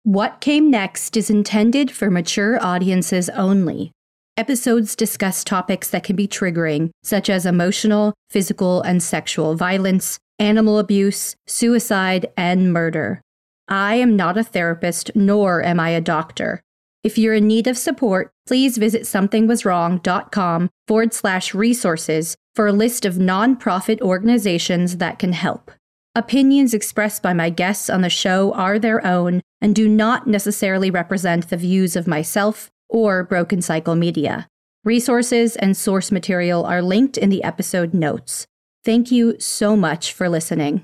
What Came Next is intended for mature audiences only. Episodes discuss topics that can be triggering, such as emotional, physical, and sexual violence, animal abuse, suicide, and murder. I am not a therapist, nor am I a doctor. If you're in need of support, please visit somethingwaswrong.com/resources for a list of nonprofit organizations that can help. Opinions expressed by my guests on the show are their own and do not necessarily represent the views of myself or Broken Cycle Media. Resources and source material are linked in the episode notes. Thank you so much for listening.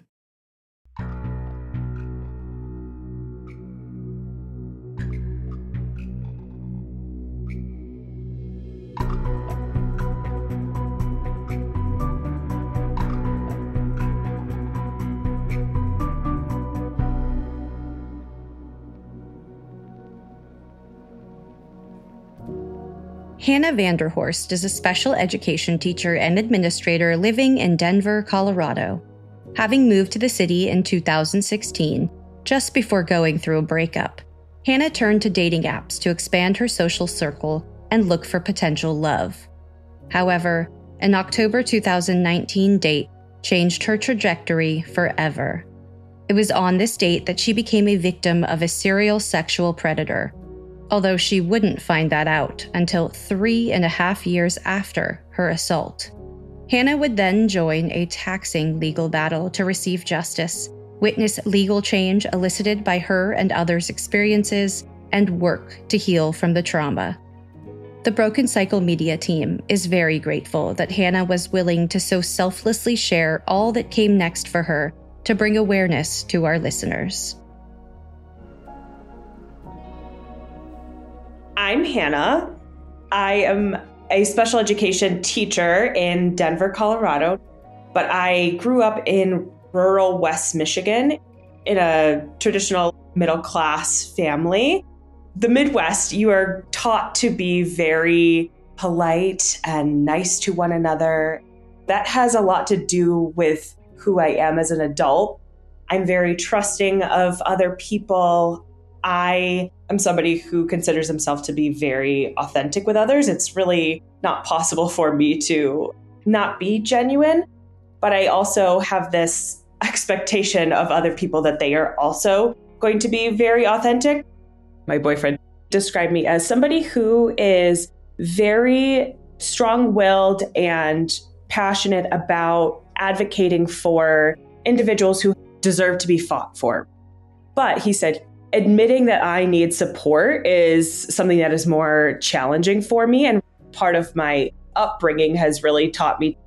Hannah Vanderhorst is a special education teacher and administrator living in Denver, Colorado. Having moved to the city in 2016, just before going through a breakup, Hannah turned to dating apps to expand her social circle and look for potential love. However, an October 2019 date changed her trajectory forever. It was on this date that she became a victim of a serial sexual predator, although she wouldn't find that out until 3.5 years after her assault. Hannah would then join a taxing legal battle to receive justice, witness legal change elicited by her and others' experiences, and work to heal from the trauma. The Broken Cycle Media team is very grateful that Hannah was willing to so selflessly share all that came next for her to bring awareness to our listeners. I'm Hannah. I am a special education teacher in Denver, Colorado, but I grew up in rural West Michigan in a traditional middle-class family. The Midwest, you are taught to be very polite and nice to one another. That has a lot to do with who I am as an adult. I'm very trusting of other people. I am somebody who considers himself to be very authentic with others. It's really not possible for me to not be genuine, but I also have this expectation of other people that they are also going to be very authentic. My boyfriend described me as somebody who is very strong-willed and passionate about advocating for individuals who deserve to be fought for. But he said, admitting that I need support is something that is more challenging for me. And part of my upbringing has really taught me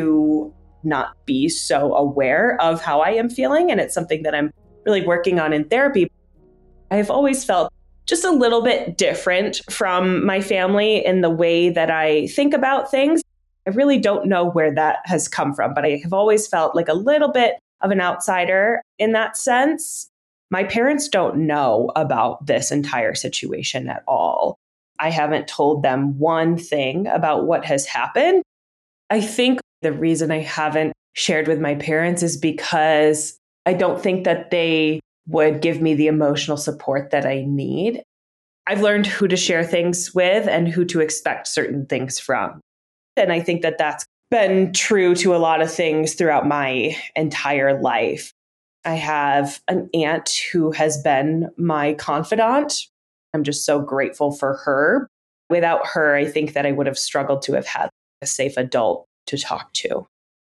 to not be so aware of how I am feeling. And it's something that I'm really working on in therapy. I've always felt just a little bit different from my family in the way that I think about things. I really don't know where that has come from, but I have always felt like a little bit of an outsider in that sense. My parents don't know about this entire situation at all. I haven't told them one thing about what has happened. I think the reason I haven't shared with my parents is because I don't think that they would give me the emotional support that I need. I've learned who to share things with and who to expect certain things from. And I think that that's been true to a lot of things throughout my entire life. I have an aunt who has been my confidant. I'm just so grateful for her. Without her, I think that I would have struggled to have had a safe adult to talk to.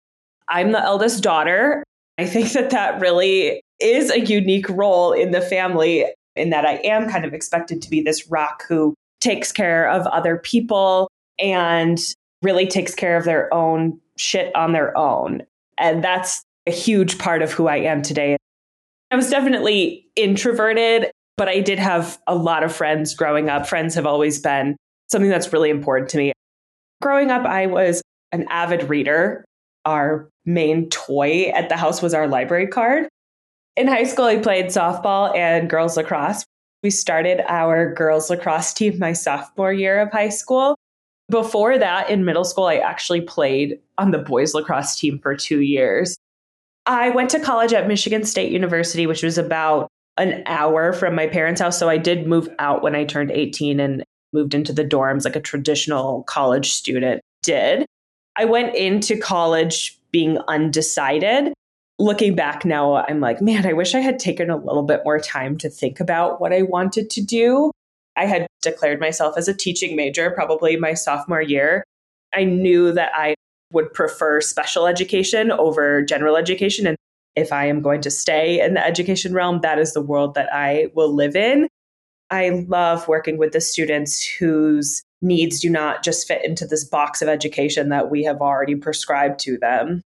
I'm the eldest daughter. I think that that really is a unique role in the family in that I am kind of expected to be this rock who takes care of other people and really takes care of their own shit on their own. And that's a huge part of who I am today. I was definitely introverted, but I did have a lot of friends growing up. Friends have always been something that's really important to me. Growing up, I was an avid reader. Our main toy at the house was our library card. In high school, I played softball and girls lacrosse. We started our girls lacrosse team my sophomore year of high school. Before that, in middle school, I actually played on the boys lacrosse team for 2 years. I went to college at Michigan State University, which was about an hour from my parents' house. So I did move out when I turned 18 and moved into the dorms like a traditional college student did. I went into college being undecided. Looking back now, I'm like, man, I wish I had taken a little bit more time to think about what I wanted to do. I had declared myself as a teaching major, probably my sophomore year. I knew that I would prefer special education over general education. And if I am going to stay in the education realm, that is the world that I will live in. I love working with the students whose needs do not just fit into this box of education that we have already prescribed to them.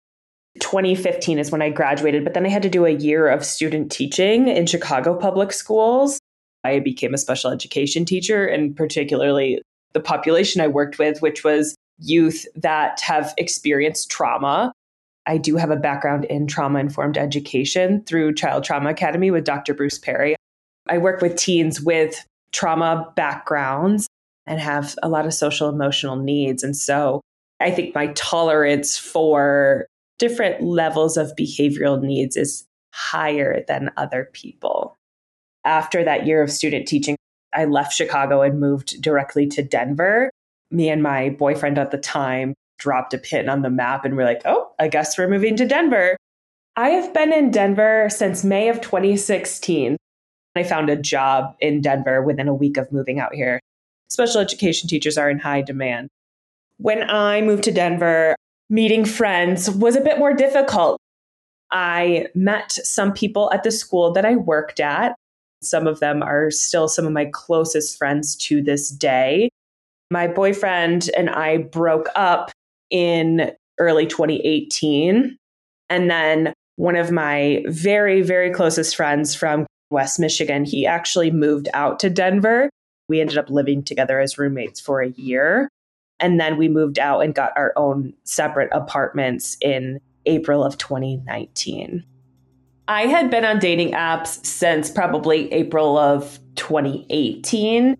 2015 is when I graduated, but then I had to do a year of student teaching in Chicago public schools. I became a special education teacher, and particularly the population I worked with, which was youth that have experienced trauma. I do have a background in trauma-informed education through Child Trauma Academy with Dr. Bruce Perry. I work with teens with trauma backgrounds and have a lot of social emotional needs. And so I think my tolerance for different levels of behavioral needs is higher than other people. After that year of student teaching, I left Chicago and moved directly to Denver. Me and my boyfriend at the time dropped a pin on the map and we're like, oh, I guess we're moving to Denver. I have been in Denver since May of 2016. I found a job in Denver within a week of moving out here. Special education teachers are in high demand. When I moved to Denver, meeting friends was a bit more difficult. I met some people at the school that I worked at. Some of them are still some of my closest friends to this day. My boyfriend and I broke up in early 2018. And then one of my very, very closest friends from West Michigan, he actually moved out to Denver. We ended up living together as roommates for a year. And then we moved out and got our own separate apartments in April of 2019. I had been on dating apps since probably April of 2018.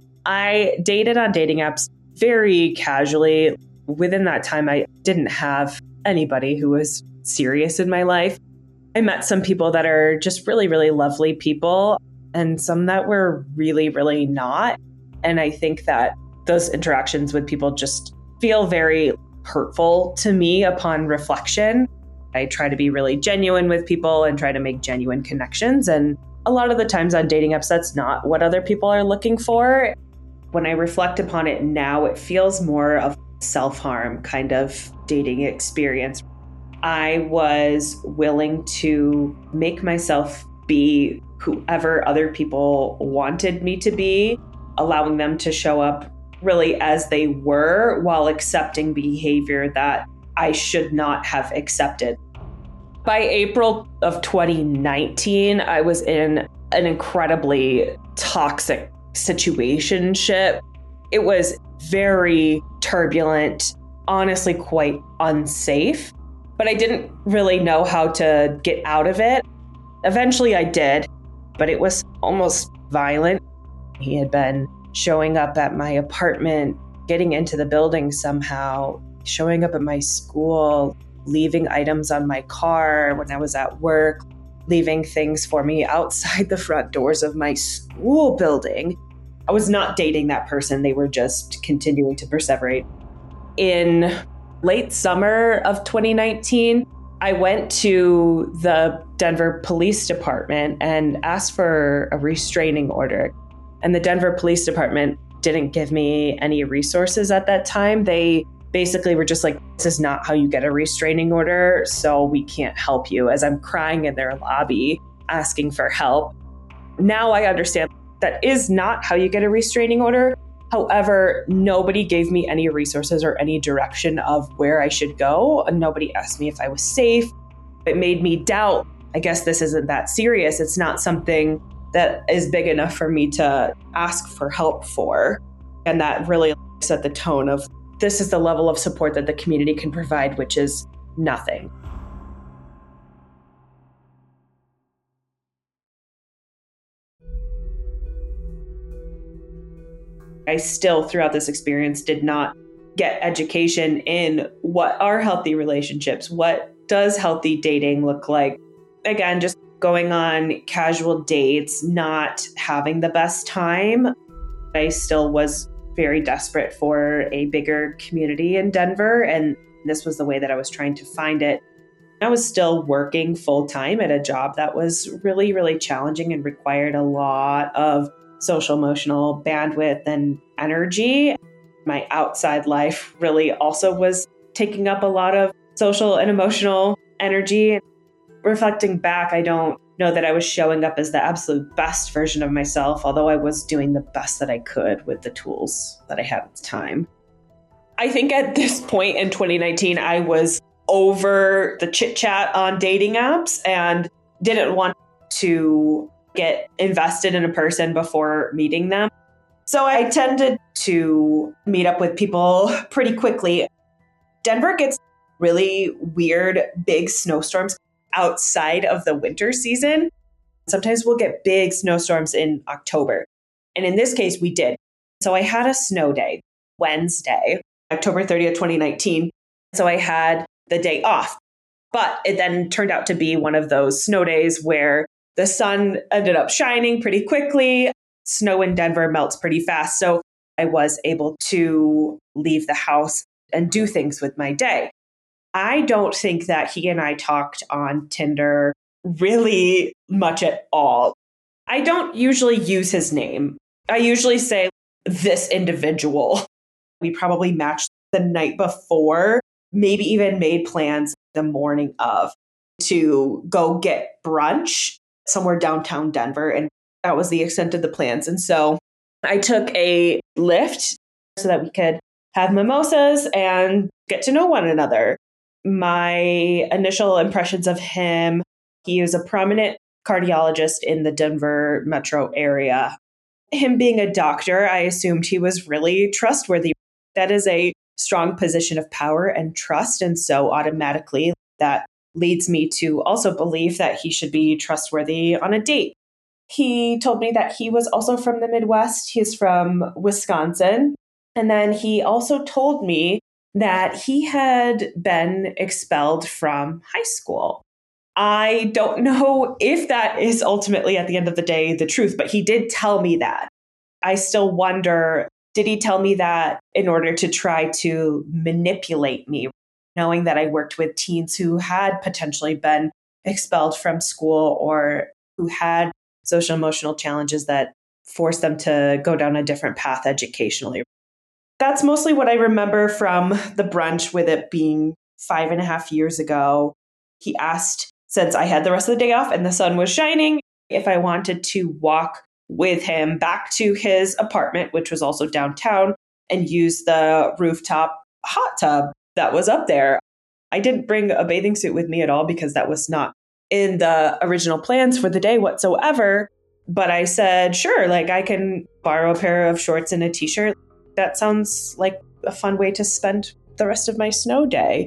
I dated on dating apps very casually. Within that time, I didn't have anybody who was serious in my life. I met some people that are just really, really lovely people and some that were really, really not. And I think that those interactions with people just feel very hurtful to me upon reflection. I try to be really genuine with people and try to make genuine connections. And a lot of the times on dating apps, that's not what other people are looking for. When I reflect upon it now, it feels more of self-harm kind of dating experience. I was willing to make myself be whoever other people wanted me to be, allowing them to show up really as they were while accepting behavior that I should not have accepted. By April of 2019, I was in an incredibly toxic situationship. It was very turbulent, honestly quite unsafe, but I didn't really know how to get out of it. Eventually I did, but it was almost violent. He had been showing up at my apartment, getting into the building somehow, showing up at my school, leaving items on my car when I was at work, leaving things for me outside the front doors of my school building. I was not dating that person. They were just continuing to perseverate. In late summer of 2019, I went to the Denver Police Department and asked for a restraining order. And the Denver Police Department didn't give me any resources at that time. They basically were just like, this is not how you get a restraining order, so we can't help you, as I'm crying in their lobby asking for help. Now I understand that is not how you get a restraining order. However, nobody gave me any resources or any direction of where I should go. And nobody asked me if I was safe. It made me doubt, I guess this isn't that serious. It's not something that is big enough for me to ask for help for. And that really set the tone of this is the level of support that the community can provide, which is nothing. I still, throughout this experience, did not get education in what are healthy relationships, what does healthy dating look like. Again, just going on casual dates, not having the best time. I still was very desperate for a bigger community in Denver, and this was the way that I was trying to find it. I was still working full time at a job that was really, really challenging and required a lot of social emotional bandwidth and energy. My outside life really also was taking up a lot of social and emotional energy. Reflecting back, I don't know that I was showing up as the absolute best version of myself, although I was doing the best that I could with the tools that I had at the time. I think at this point in 2019, I was over the chit chat on dating apps and didn't want to get invested in a person before meeting them. So I tended to meet up with people pretty quickly. Denver gets really weird, big snowstorms outside of the winter season. Sometimes we'll get big snowstorms in October. And in this case, we did. So I had a snow day, Wednesday, October 30th, 2019. So I had the day off. But it then turned out to be one of those snow days where the sun ended up shining pretty quickly. Snow in Denver melts pretty fast. So I was able to leave the house and do things with my day. I don't think that he and I talked on Tinder really much at all. I don't usually use his name. I usually say this individual. We probably matched the night before, maybe even made plans the morning of to go get brunch somewhere downtown Denver. And that was the extent of the plans. And so I took a Lyft so that we could have mimosas and get to know one another. My initial impressions of him, he was a prominent cardiologist in the Denver metro area. Him being a doctor, I assumed he was really trustworthy. That is a strong position of power and trust. And so automatically that leads me to also believe that he should be trustworthy on a date. He told me that he was also from the Midwest. He's from Wisconsin. And then he also told me that he had been expelled from high school. I don't know if that is ultimately at the end of the day the truth, but he did tell me that. I still wonder, did he tell me that in order to try to manipulate me, knowing that I worked with teens who had potentially been expelled from school or who had social emotional challenges that forced them to go down a different path educationally? That's mostly what I remember from the brunch, with it being 5.5 years ago. He asked, since I had the rest of the day off and the sun was shining, if I wanted to walk with him back to his apartment, which was also downtown, and use the rooftop hot tub that was up there. I didn't bring a bathing suit with me at all because that was not in the original plans for the day whatsoever. But I said, sure, I can borrow a pair of shorts and a t-shirt. That sounds like a fun way to spend the rest of my snow day.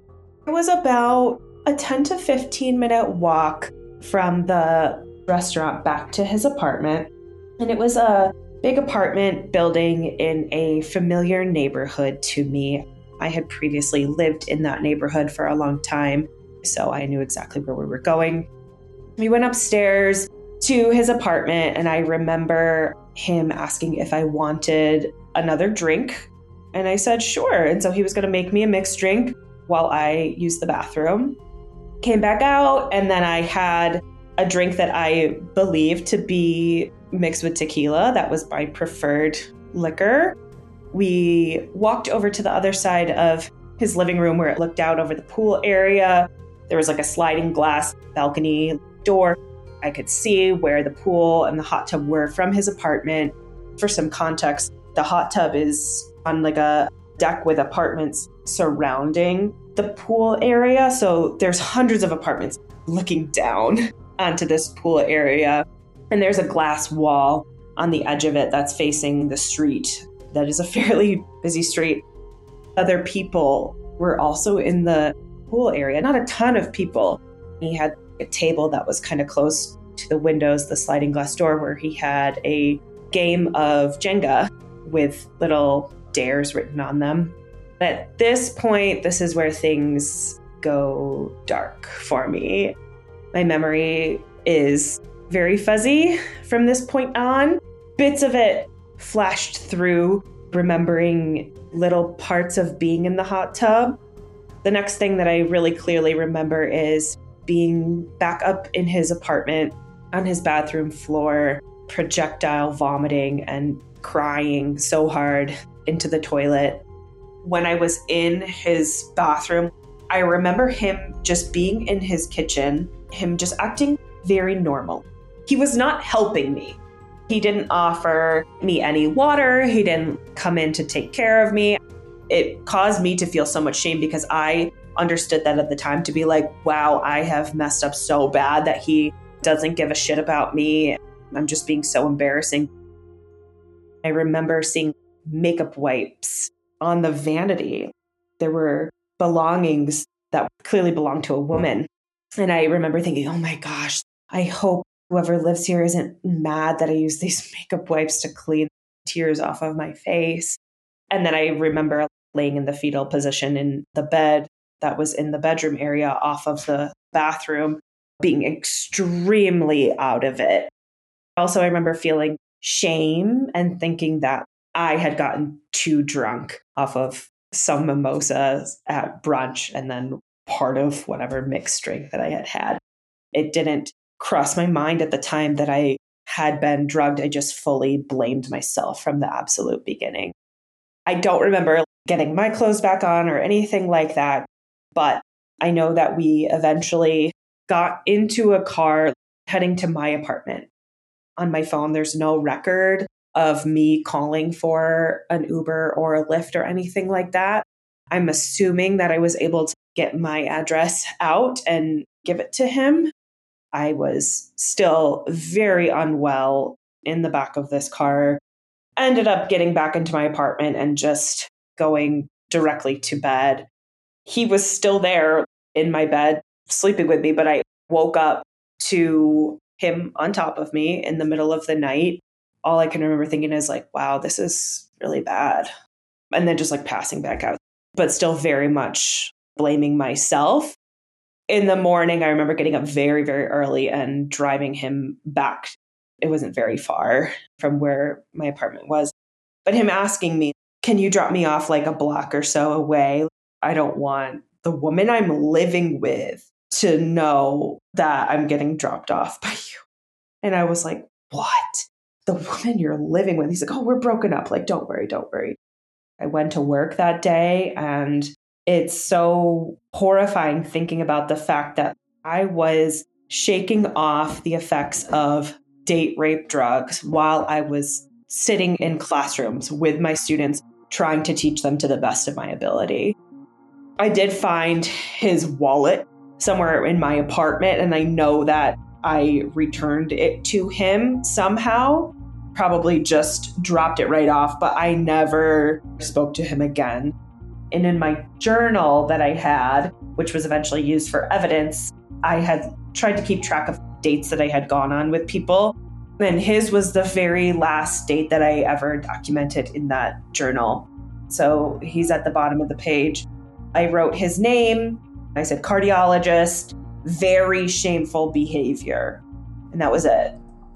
It was about a 10 to 15 minute walk from the restaurant back to his apartment. And it was a big apartment building in a familiar neighborhood to me. I had previously lived in that neighborhood for a long time, so I knew exactly where we were going. We went upstairs to his apartment, and I remember him asking if I wanted another drink. And I said, sure. And so he was going to make me a mixed drink while I used the bathroom. Came back out, and then I had a drink that I believed to be mixed with tequila. That was my preferred liquor. We walked over to the other side of his living room where it looked out over the pool area. There was a sliding glass balcony door. I could see where the pool and the hot tub were from his apartment. For some context, the hot tub is on a deck with apartments surrounding the pool area. So there's hundreds of apartments looking down onto this pool area. And there's a glass wall on the edge of it that's facing the street. That is a fairly busy street. Other people were also in the pool area, not a ton of people. He had a table that was kind of close to the windows, the sliding glass door, where he had a game of Jenga with little dares written on them. At this point, this is where things go dark for me. My memory is very fuzzy from this point on. Bits of it flashed through, remembering little parts of being in the hot tub. The next thing that I really clearly remember is being back up in his apartment on his bathroom floor, projectile vomiting and crying so hard into the toilet. When I was in his bathroom, I remember him just being in his kitchen, him just acting very normal. He was not helping me. He didn't offer me any water. He didn't come in to take care of me. It caused me to feel so much shame because I understood that at the time to be like, wow, I have messed up so bad that he doesn't give a shit about me. I'm just being so embarrassing. I remember seeing makeup wipes on the vanity. There were belongings that clearly belonged to a woman. And I remember thinking, oh my gosh, I hope whoever lives here isn't mad that I use these makeup wipes to clean tears off of my face. And then I remember laying in the fetal position in the bed that was in the bedroom area off of the bathroom, being extremely out of it. Also, I remember feeling shame and thinking that I had gotten too drunk off of some mimosas at brunch and then part of whatever mixed drink that I had had. It didn't cross my mind at the time that I had been drugged. I just fully blamed myself from the absolute beginning. I don't remember getting my clothes back on or anything like that, but I know that we eventually got into a car heading to my apartment. On my phone, there's no record of me calling for an Uber or a Lyft or anything like that. I'm assuming that I was able to get my address out and give it to him. I was still very unwell in the back of this car. I ended up getting back into my apartment and just going directly to bed. He was still there in my bed, sleeping with me, but I woke up to him on top of me in the middle of the night. All I can remember thinking is like, wow, this is really bad. And then just like passing back out, but still very much blaming myself. In the morning, I remember getting up very, very early and driving him back. It wasn't very far from where my apartment was, but him asking me, can you drop me off like a block or so away? I don't want the woman I'm living with to know that I'm getting dropped off by you. And I was like, what? The woman you're living with? He's like, oh, we're broken up. Like, don't worry, don't worry. I went to work that day, and it's so horrifying thinking about the fact that I was shaking off the effects of date rape drugs while I was sitting in classrooms with my students, trying to teach them to the best of my ability. I did find his wallet somewhere in my apartment, and I know that I returned it to him somehow, probably just dropped it right off, but I never spoke to him again. And in my journal that I had, which was eventually used for evidence, I had tried to keep track of dates that I had gone on with people. And his was the very last date that I ever documented in that journal. So he's at the bottom of the page. I wrote his name. I said cardiologist, very shameful behavior. And that was it.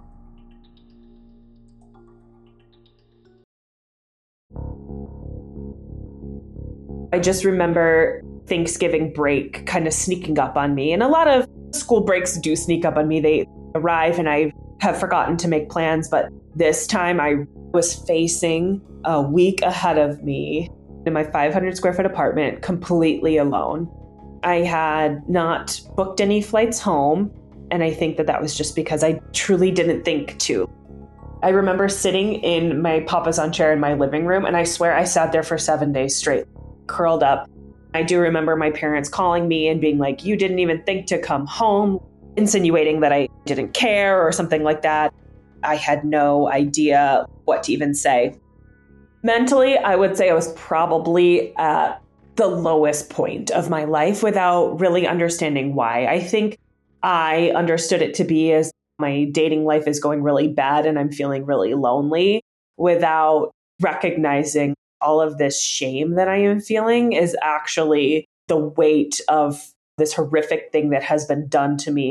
I just remember Thanksgiving break kind of sneaking up on me. And a lot of school breaks do sneak up on me. They arrive and I have forgotten to make plans. But this time I was facing a week ahead of me in my 500 square foot apartment, completely alone. I had not booked any flights home. And I think that that was just because I truly didn't think to. I remember sitting in my papasan chair in my living room, and I swear I sat there for 7 days straight, curled up. I do remember my parents calling me and being like, you didn't even think to come home, insinuating that I didn't care or something like that. I had no idea what to even say. Mentally, I would say I was probably at the lowest point of my life without really understanding why. I think I understood it to be as my dating life is going really bad and I'm feeling really lonely, without recognizing all of this shame that I am feeling is actually the weight of this horrific thing that has been done to me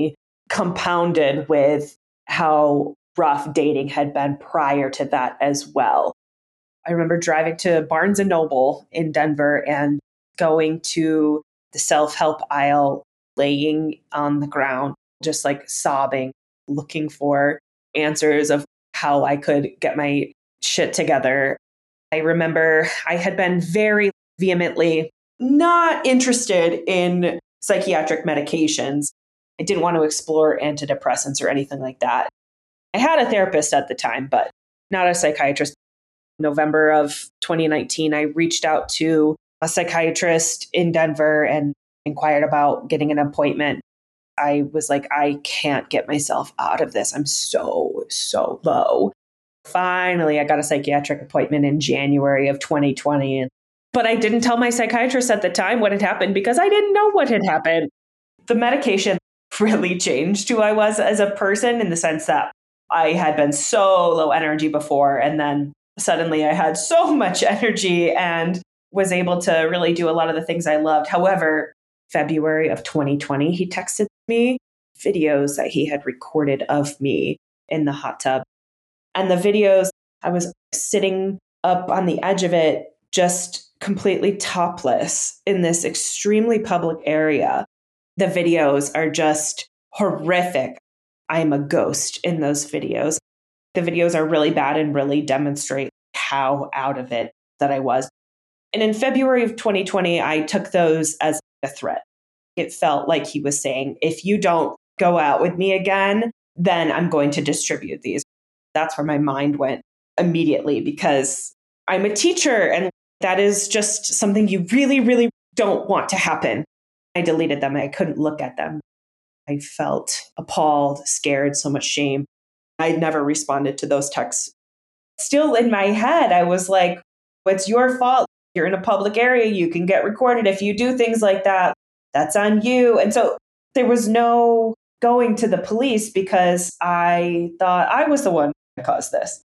compounded with how rough dating had been prior to that as well. I remember driving to Barnes and Noble in Denver and going to the self-help aisle, laying on the ground, just like sobbing, looking for answers of how I could get my shit together. I remember I had been very vehemently not interested in psychiatric medications. I didn't want to explore antidepressants or anything like that. I had a therapist at the time, but not a psychiatrist. November of 2019, I reached out to a psychiatrist in Denver and inquired about getting an appointment. I was like, I can't get myself out of this. I'm so low. Finally, I got a psychiatric appointment in January of 2020. But I didn't tell my psychiatrist at the time what had happened because I didn't know what had happened. The medication really changed who I was as a person in the sense that I had been so low energy before. And then suddenly I had so much energy and was able to really do a lot of the things I loved. However, February of 2020, he texted me videos that he had recorded of me in the hot tub. And the videos, I was sitting up on the edge of it, just completely topless in this extremely public area. The videos are just horrific. I'm a ghost in those videos. The videos are really bad and really demonstrate how out of it that I was. And in February of 2020, I took those as a threat. It felt like he was saying, if you don't go out with me again, then I'm going to distribute these. That's where my mind went immediately because I'm a teacher and that is just something you really, really don't want to happen. I deleted them. I couldn't look at them. I felt appalled, scared, so much shame. I never responded to those texts. Still in my head, I was like, it's your fault. You're in a public area. You can get recorded. If you do things like that, that's on you. And so there was no going to the police because I thought I was the one who caused this.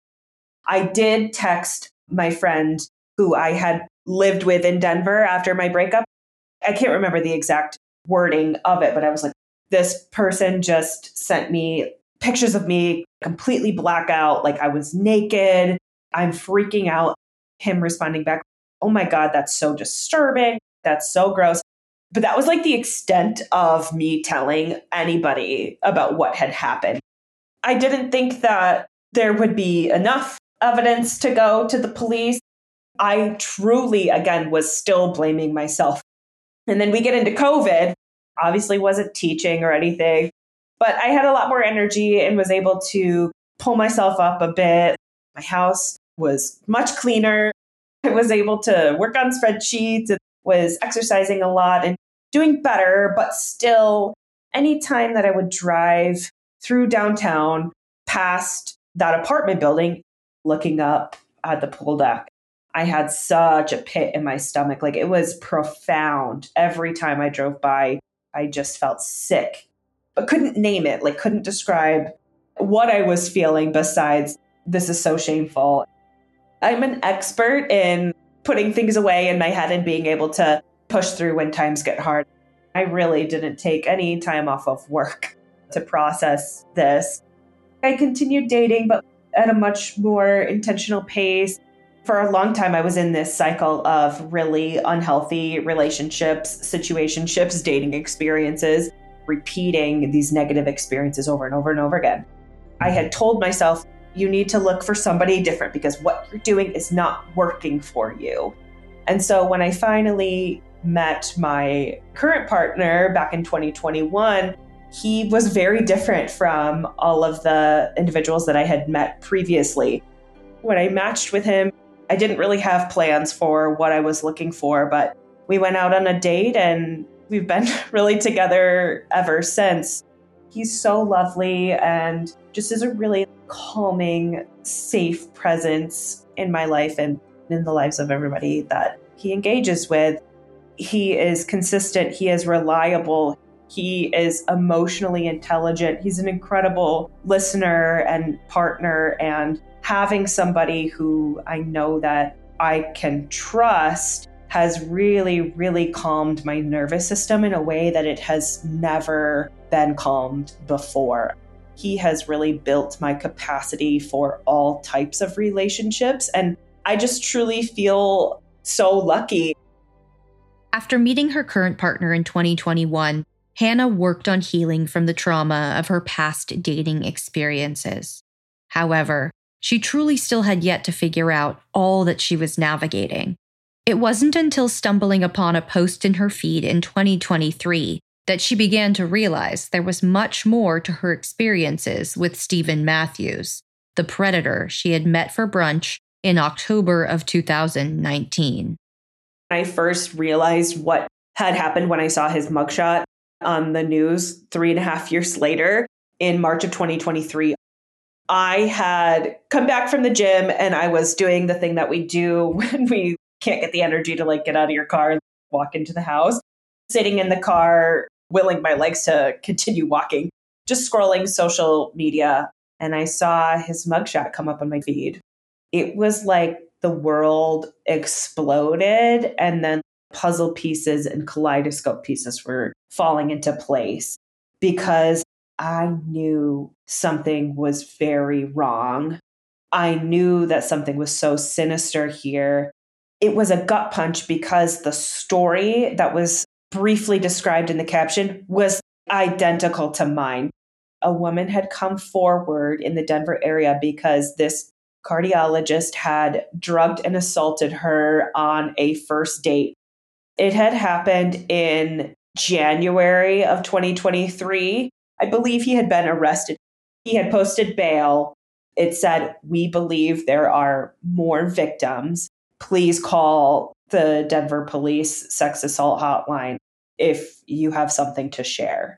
I did text my friend who I had lived with in Denver after my breakup. I can't remember the exact wording of it, but I was like, this person just sent me pictures of me completely blackout, like I was naked. I'm freaking out. Him responding back, oh my God, that's so disturbing. That's so gross. But that was like the extent of me telling anybody about what had happened. I didn't think that there would be enough evidence to go to the police. I truly, again, was still blaming myself. And then we get into COVID. Obviously wasn't teaching or anything, but I had a lot more energy and was able to pull myself up a bit. My house was much cleaner. I was able to work on spreadsheets and was exercising a lot and doing better, but still, anytime that I would drive through downtown past that apartment building, looking up at the pool deck, I had such a pit in my stomach. Like it was profound. Every time I drove by, I just felt sick, but couldn't name it, like couldn't describe what I was feeling besides this is so shameful. I'm an expert in putting things away in my head and being able to push through when times get hard. I really didn't take any time off of work to process this. I continued dating, but at a much more intentional pace. For a long time, I was in this cycle of really unhealthy relationships, situationships, dating experiences, repeating these negative experiences over and over and over again. I had told myself, you need to look for somebody different because what you're doing is not working for you. And so when I finally met my current partner back in 2021, he was very different from all of the individuals that I had met previously. When I matched with him, I didn't really have plans for what I was looking for, but we went out on a date and we've been really together ever since. He's so lovely and just is a really calming, safe presence in my life and in the lives of everybody that he engages with. He is consistent. He is reliable. He is emotionally intelligent. He's an incredible listener and partner, and having somebody who I know that I can trust has really, really calmed my nervous system in a way that it has never been calmed before. He has really built my capacity for all types of relationships, and I just truly feel so lucky. After meeting her current partner in 2021, Hannah worked on healing from the trauma of her past dating experiences. However, she truly still had yet to figure out all that she was navigating. It wasn't until stumbling upon a post in her feed in 2023 that she began to realize there was much more to her experiences with Stephen Matthews, the predator she had met for brunch in October of 2019. I first realized what had happened when I saw his mugshot on the news 3.5 years later in March of 2023. I had come back from the gym and I was doing the thing that we do when we can't get the energy to get out of your car and walk into the house, sitting in the car, willing my legs to continue walking, just scrolling social media. And I saw his mugshot come up on my feed. It was like the world exploded and then puzzle pieces and kaleidoscope pieces were falling into place because I knew something was very wrong. I knew that something was so sinister here. It was a gut punch because the story that was briefly described in the caption was identical to mine. A woman had come forward in the Denver area because this cardiologist had drugged and assaulted her on a first date. It had happened in January of 2023. I believe he had been arrested. He had posted bail. It said, "We believe there are more victims. Please call the Denver Police Sex Assault Hotline if you have something to share."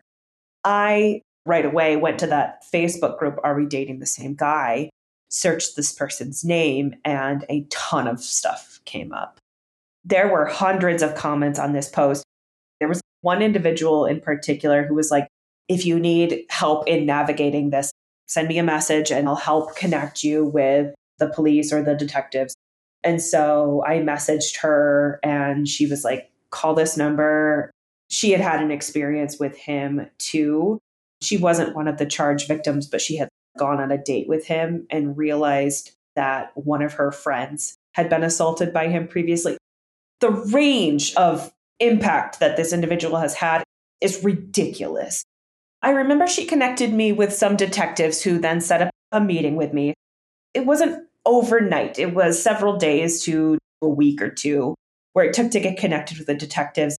I right away went to that Facebook group, Are We Dating the Same Guy? Searched this person's name, and a ton of stuff came up. There were hundreds of comments on this post. There was one individual in particular who was like, "If you need help in navigating this, send me a message and I'll help connect you with the police or the detectives." And so I messaged her and she was like, "Call this number." She had had an experience with him too. She wasn't one of the charged victims, but she had gone on a date with him and realized that one of her friends had been assaulted by him previously. The range of impact that this individual has had is ridiculous. I remember she connected me with some detectives who then set up a meeting with me. It wasn't overnight. It was several days to a week or two where it took to get connected with the detectives.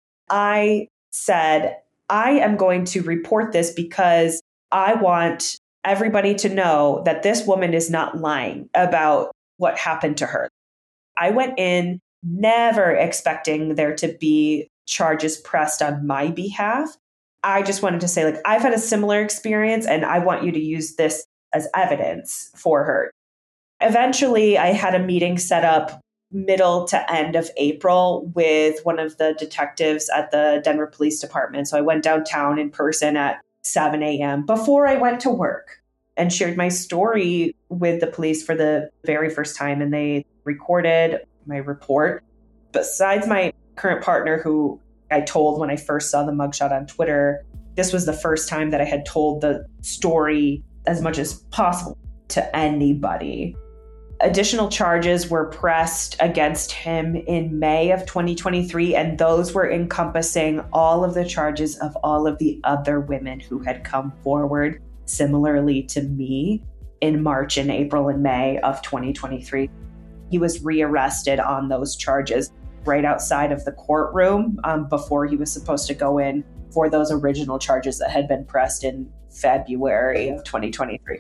I said, "I am going to report this because I want everybody to know that this woman is not lying about what happened to her." I went in never expecting there to be charges pressed on my behalf. I just wanted to say, I've had a similar experience and I want you to use this as evidence for her. Eventually, I had a meeting set up middle to end of April with one of the detectives at the Denver Police Department. So I went downtown in person at 7 a.m. before I went to work and shared my story with the police for the very first time. And they recorded my report. Besides my current partner, who I told when I first saw the mugshot on Twitter, this was the first time that I had told the story as much as possible to anybody. Additional charges were pressed against him in May of 2023, and those were encompassing all of the charges of all of the other women who had come forward similarly to me in March and April and May of 2023. He was rearrested on those charges right outside of the courtroom before he was supposed to go in for those original charges that had been pressed in February of 2023.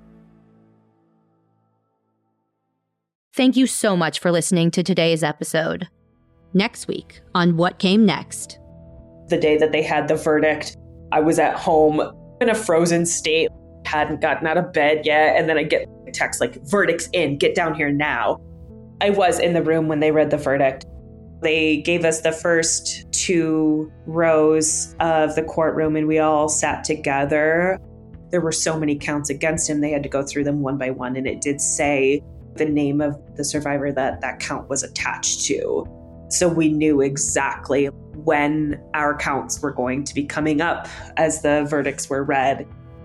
Thank you so much for listening to today's episode. Next week on What Came Next. The day that they had the verdict, I was at home in a frozen state, hadn't gotten out of bed yet, and then I get a text "Verdict's in, get down here now." I was in the room when they read the verdict. They gave us the first 2 rows of the courtroom and we all sat together. There were so many counts against him, they had to go through them one by one, and it did say the name of the survivor that count was attached to. So we knew exactly when our counts were going to be coming up as the verdicts were read.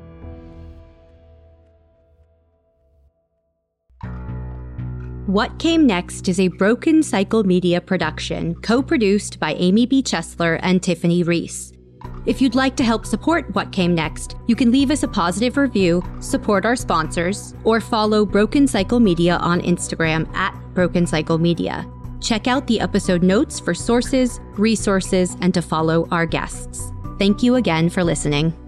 What Came Next is a Broken Cycle Media production, co-produced by Amy B. Chesler and Tiffany Reese. If you'd like to help support What Came Next, you can leave us a positive review, support our sponsors, or follow Broken Cycle Media on Instagram at Broken Cycle Media. Check out the episode notes for sources, resources, and to follow our guests. Thank you again for listening.